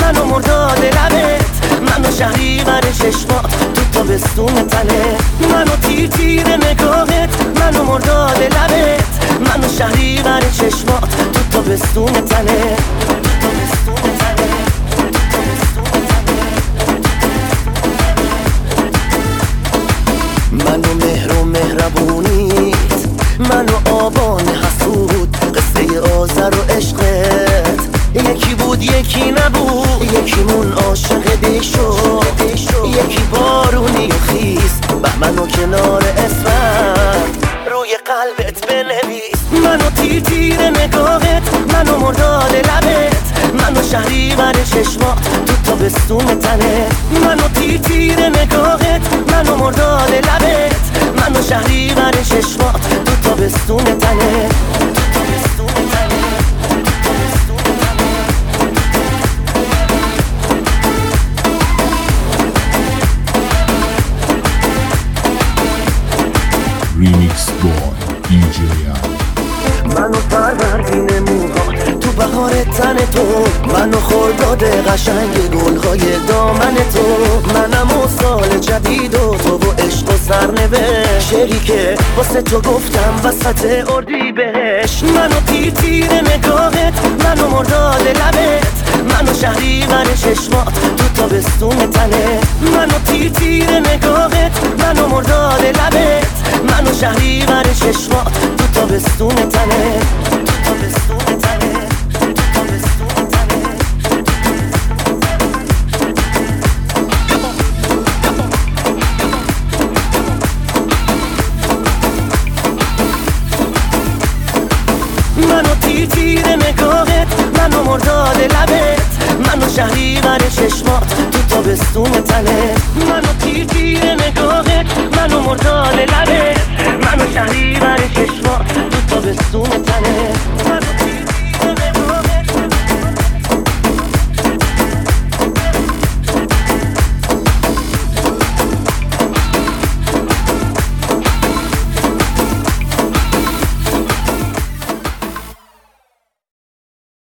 منو مرداد لبت، منو شهریور چشمات تو تابستون تنه، منو تیر تیر نگاهت، منو مرداد لبت، منو شهریور چشمات تو تابستون تنه. منو مهر و مهربونیت، منو آبان حسود، قصه آذر و عشقت یکی بود یکی نبود، یکیمون عاشق دی شد، یکی بارونی و خیس، بهمن و کنار اسفند روی قلبت بنویس. منو تیر تیر نگاهت، منو مرداد لبت، منو شهریور چشمات تو تابستون تنه، منو تیر تیر نگاهت، منو مرداد لبت، منو شهریور چشمات تو تابستون تنه. Remix Boy DJ منو پروردین موها تو بهار تن تو، منو خرداد قشنگ گلهای دامن تو، منم و سال جدید و تو و عشق و سرنوشت، شعری که واسه تو گفتم وسط اردیبهشت. منو تیر تیر نگاهت، منو مرداد لبت، منو شهریور چشمات تو تابستون تنه، منو تیر تیر نگاهت، منو مرداد لبت، منو شهریور چشمات تو تابستون تنه، تو تابستون تنه، تو تابستون تنه. منو تیر تیر نگاهت، منو مرداد لبت، منو شهریور چشمات تو تابستون تنه، منو تیر تیر نگاهت، منو مرداد لبت، منو شهریور چشمات تو تابستون تنه.